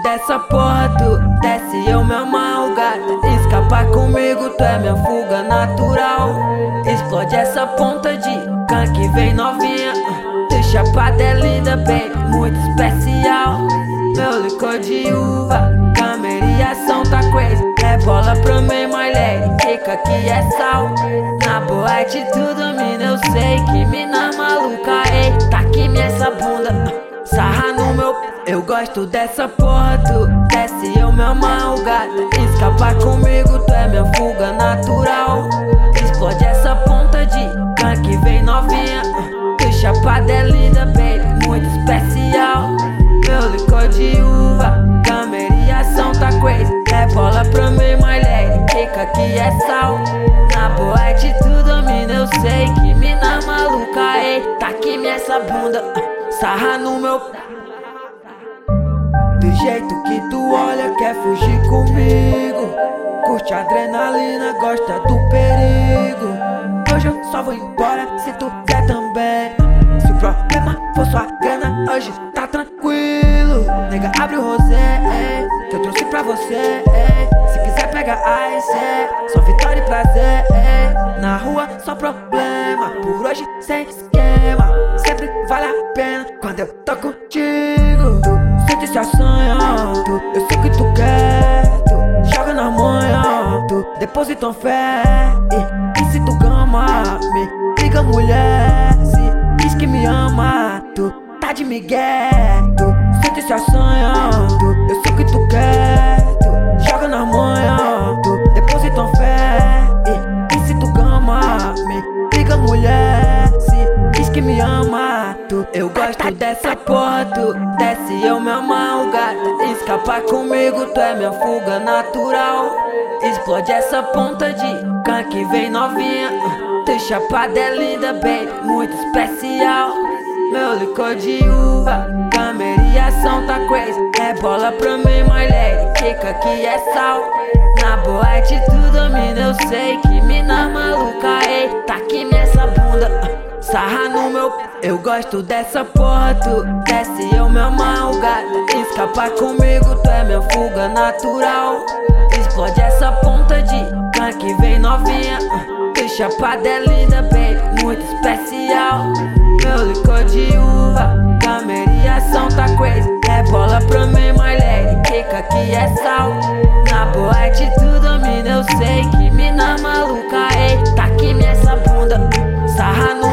dessa porra, tu desce, eu me amarro, gata. Escapar comigo, tu é minha fuga natural. Explode essa ponta de canque, vem novinha. Teu chapado é linda, baby, muito especial. Meu licor de uva, câmera e ação tá crazy. É bola pra mim, my lady, fica que é sal. Na boate tudo, mina, eu sei que mina maluca. Ei, tá aqui minha essa bunda, sarra no meu. Eu gosto dessa porra, tu desce, eu me amarro, gata. Escapar comigo, tu é minha fuga natural. Explode essa ponta de canque, vem novinha. Teu chapado é linda, baby, muito especial. Meu licor de uva, câmera e ação tá crazy. É bola pra mim, my lady, fica que é sal. Na boate tudo, mina, eu sei que mina maluca. Ei, tá aqui minha essa bunda, sarra no meu. Do jeito que tu olha, quer fugir comigo. Curte adrenalina, gosta do perigo. Hoje eu só vou embora se tu quer também. Se o problema for sua grana, hoje tá tranquilo. Nega, abre o rosé, que eu trouxe pra você. Se quiser pega ice, só vitória e prazer. Na rua só problema, por hoje sem esquema. Sempre vale a pena quando eu tô contigo. Tu sente esse assanha, eu sei que tu quer. Tu joga na manhã, tu deposita fé. E se tu gama, me liga mulher. Se diz que me ama, tu tá de migué. Tu sente esse assanha, eu sei que tu quer. Tu joga na manhã, tu deposita fé. E se tu gama, me liga mulher. Se diz que me ama, tu. Eu gosto dessa porra, tu desce, eu me amarro, gata. Escapar comigo, tu é minha fuga natural. Explode essa ponta de canque, vem novinha. Teu chapado é linda, baby, muito especial. Meu licor de uva, câmera e ação tá crazy. É bola pra mim, my lady, fica que é sal. Na boate tudo, mina, eu sei que mina maluca. Ei, tá aqui minha essa bunda, sarra no meu. Eu gosto dessa porra, tu desce, eu me amarro, gata. Escapar comigo, tu é minha fuga natural. Explode essa ponta de canque, vem novinha. Teu chapado é linda, baby, muito especial. Meu licor de uva, câmera e ação tá crazy. É bola pra mim, my lady, fica que é sal. Na boate tudo, mina, eu sei que mina maluca. Ei, tá aqui minha essa bunda, sarra no